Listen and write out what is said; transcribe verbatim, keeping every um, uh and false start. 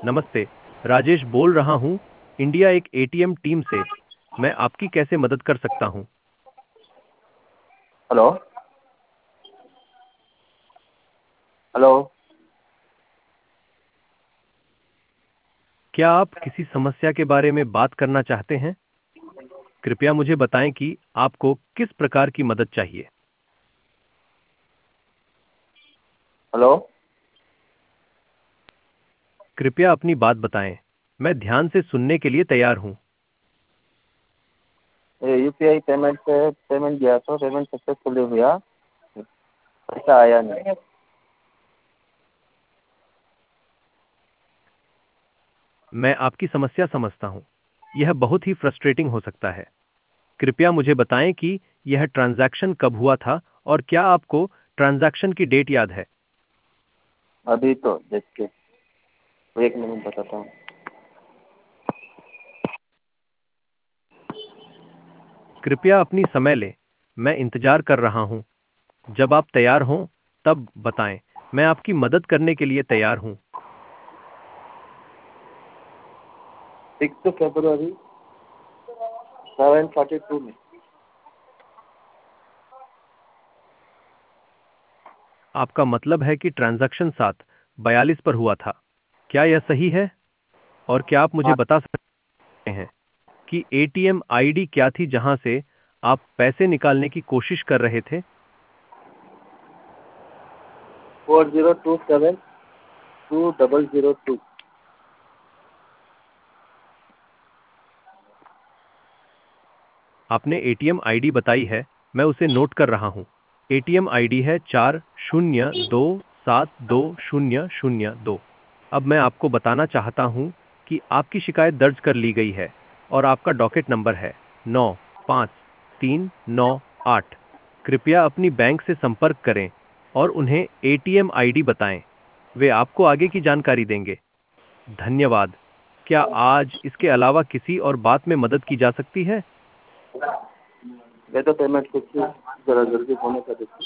नमस्ते, राजेश बोल रहा हूँ, इंडिया एक एटीएम टीम से। मैं आपकी कैसे मदद कर सकता हूँ? हेलो। हेलो। क्या आप किसी समस्या के बारे में बात करना चाहते हैं? कृपया मुझे बताएं कि आपको किस प्रकार की मदद चाहिए। हेलो। कृपया अपनी बात बताएं। मैं ध्यान से सुनने के लिए तैयार हूँ। ये यूपीआई पेमेंट से पेमेंट किया तो पेमेंट सक्सेसफुली हुआ, पैसा आया नहीं। मैं आपकी समस्या समझता हूँ। यह बहुत ही फ्रस्ट्रेटिंग हो सकता है। कृपया मुझे बताएं कि यह ट्रांजैक्शन कब हुआ था और क्या आपको ट्रांजैक्शन की डेट याद है? अभी तो देख के एक मिनट बताता हूँ। कृपया अपनी समय लें। मैं इंतजार कर रहा हूँ। जब आप तैयार हों, तब बताएं। मैं आपकी मदद करने के लिए तैयार हूँ। सिक्स फरवरी सेवन फोर्टी टू में। आपका मतलब है कि ट्रांजैक्शन सात बयालीस पर हुआ था। क्या यह सही है? और क्या आप मुझे हाँ, बता सकते हैं कि एटीएम आईडी क्या थी जहां से आप पैसे निकालने की कोशिश कर रहे थे? Four zero two seven two double zero two. आपने एटीएम आईडी बताई है, मैं उसे नोट कर रहा हूँ। एटीएम आईडी है चार शून्य दो सात दो शून्य शून्य दो। अब मैं आपको बताना चाहता हूँ कि आपकी शिकायत दर्ज कर ली गई है और आपका डॉकेट नंबर है नौ पाँच तीन नौ आठ। कृपया अपनी बैंक से संपर्क करें और उन्हें एटीएम आईडी बताएं। वे आपको आगे की जानकारी देंगे। धन्यवाद। क्या आज इसके अलावा किसी और बात में मदद की जा सकती है? ये तो पेमेंट कुछ जरा जल्दी होने का देखिए।